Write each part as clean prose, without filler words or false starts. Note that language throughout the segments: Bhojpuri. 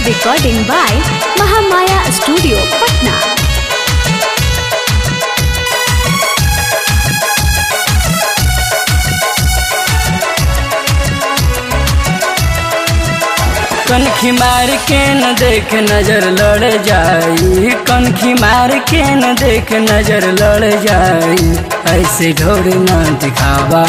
Recording by Mahamaya Studio, Patna. कनखी मार के न देख नजर लड़ जाई, कनखी मार के न देख नजर लड़ जाई। ऐसे ढोरी ना दिखावा,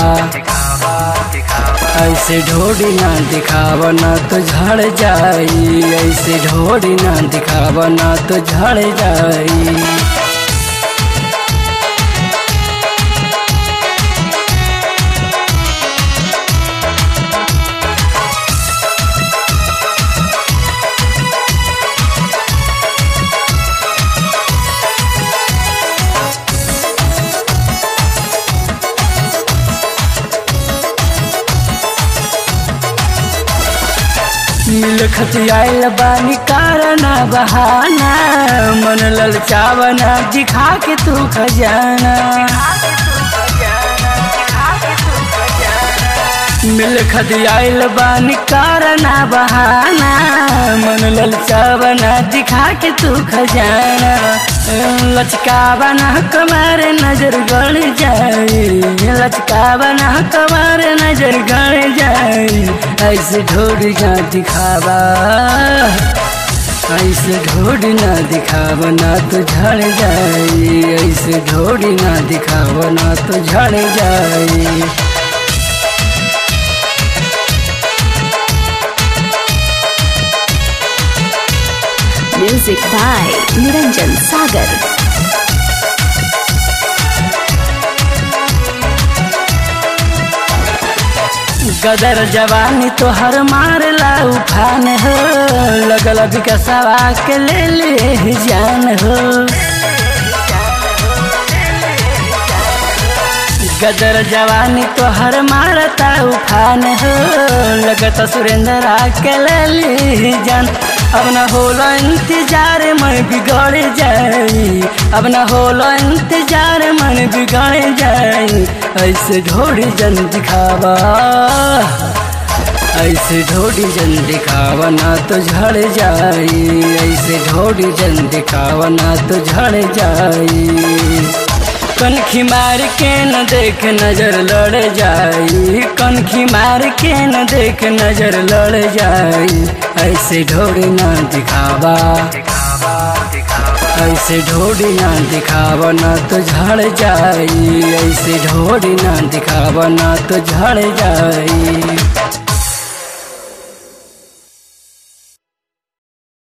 ऐसे ढोरी ना दिखावा ना तो झड़ जाई, ऐसे ढोरी ना दिखावा ना तो झड़ जाई। मिल खतियाल बानी कारणा बहाना, मन ललचावना दिखा के तू खजाना। मिल खतियाल बानी कारणा बहाना, मन ललचावना दिखा के तू खजाना। लचकावना कमर नजर गड़ जाए, लचकावना कमर नजर गड़ जाए। ऐसे ढोरी ना दिखावा, ऐसे ढोरी ना दिखावा ना तो झड़ जाए, ऐसे ढोरी ना दिखावा ना तो झड़ जाए। Music by Niranjan Sagar. गदर जवानी तो हर मारला उफान हो, लगल विकसवा के ले ले जान हो। गदर जवानी तो हर मारता उफान हो, लगता सुरेंद्र के ले ले जान। अब न होला इंतजार मन बिगड़ जाई, अब न होला इंतजार मन बिगड़ जाई। ऐसे ढोरी जन दिखावा, ऐसे ढोरी जन दिखावा ना तो झड़ जाई, ऐसे ढोरी जन दिखावा ना तो झड़ जाई। कनखी मार के न देख नजर लड़ जाई, कनखी मार के न देख नजर लड़ जाई। ऐसे ढोरी ना दिखावा, ऐसे ढोरी ना दिखावा ना तो झड़ जाई, ऐसे ढोरी ना दिखावा ना तो झड़ जाई।